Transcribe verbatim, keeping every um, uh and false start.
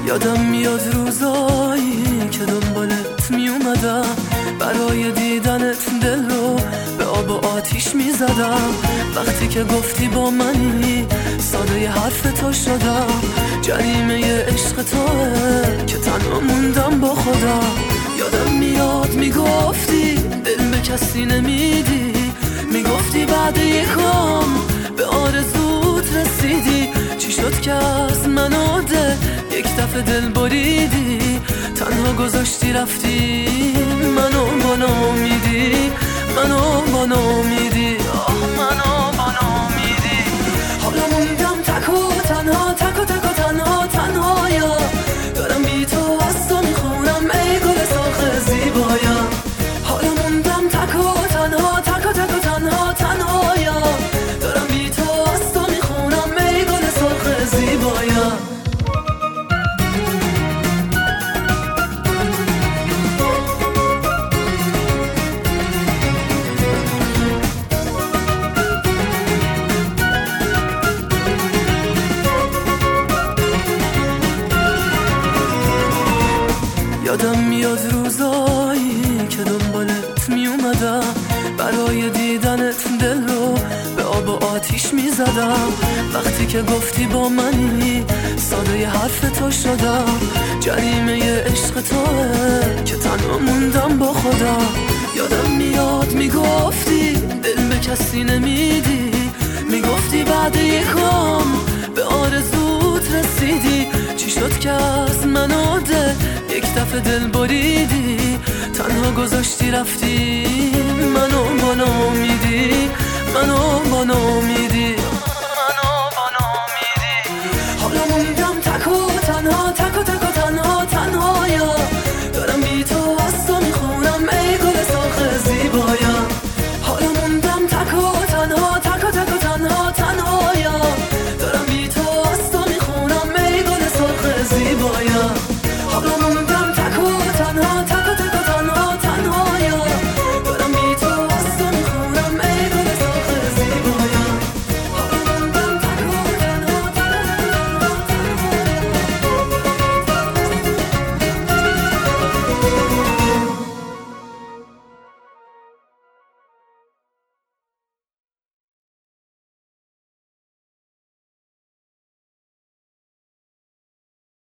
یادم میاد روزایی که دنبالت میومدم، برای دیدنت دل رو به آب و آتیش میزدم. وقتی که گفتی با منی ساده ی حرف تو شدم. جریمه عشق توه که تنها موندم با خودم. یادم میاد میگفتی دل به کسی نمیدی، میگفتی بعد یکم به آرزوت رسیدی. چی شد که از منو ده یک دفعه دل بریدی، تنها گذاشتی رفتی منو با نامیدی، منو با نامیدی، آه منو با نامیدی. حالا موندم تک و تنها، تک و تک و تنها تنهایا. دارم بی تو از تو میخونم ای گل سرخ زیبایا. حالا موندم تک و تنها، تک و تک و تنها تنهایا. دارم بی تو از تو میخونم ای گل سرخ زیبایا. یادم میاد روزایی که دنبالت میومدم، برای دیدنت دل رو به آب و آتیش میزدم. وقتی که گفتی با منی ساده ی حرف تو شدم. جریمه عشق توه که تنها موندم با خودم. یادم میاد میگفتی دل به کسی نمیدی، میگفتی بعد یکم به آرزوت رسیدی. چی شد که از منو ده یک دفعه دل بریدی، تنها گذاشتی رفتی منو با نامیدی، منو با نامیدی، منو با نامیدی. حالا موندم تک و تنها.